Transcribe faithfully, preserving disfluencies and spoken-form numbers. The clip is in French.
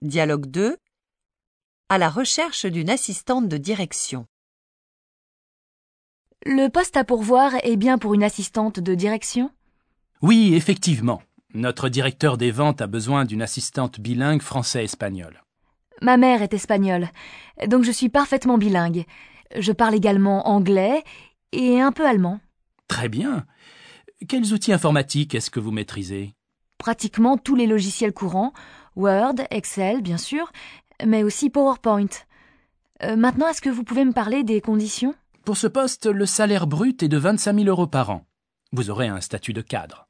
Dialogue deux. À la recherche d'une assistante de direction. Le poste à pourvoir est bien pour une assistante de direction ? Oui, effectivement. Notre directeur des ventes a besoin d'une assistante bilingue français-espagnol. Ma mère est espagnole, donc je suis parfaitement bilingue. Je parle également anglais et un peu allemand. Très bien. Quels outils informatiques est-ce que vous maîtrisez ? Pratiquement tous les logiciels courants, Word, Excel bien sûr, mais aussi PowerPoint. Euh, maintenant, est-ce que vous pouvez me parler des conditions ? Pour ce poste, le salaire brut est de vingt-cinq mille euros par an. Vous aurez un statut de cadre.